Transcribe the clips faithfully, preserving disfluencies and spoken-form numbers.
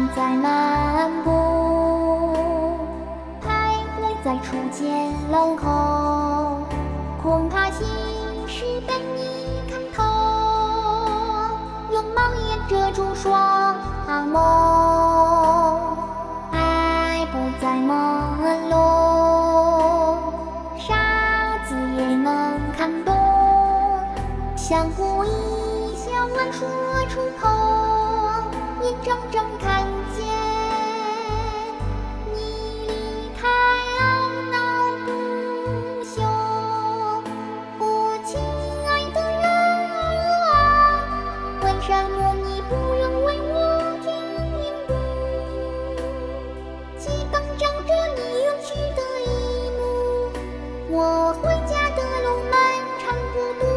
在漫步，徘徊在初见楼口，恐怕心事被你看透，用帽檐遮住双眸，爱不再朦胧，傻子也能看懂，相互一笑万说出口，眼睁睁看见你离开懊恼不休。哦，亲爱的人啊，为什么你不愿为我听雨？期等着你远去的一幕，我回家的路漫长孤独。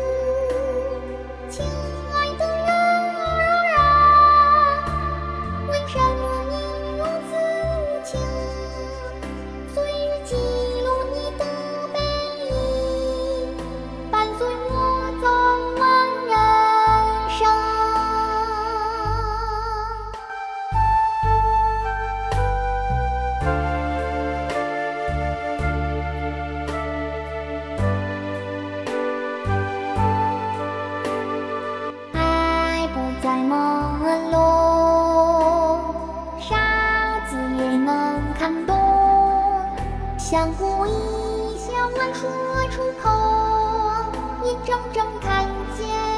亲爱的人啊，为什么你如此无情？岁月记录你的背影，伴随我走完人生。爱不再朦胧，傻子也能看懂，相互一笑万说出口，眼睁睁看见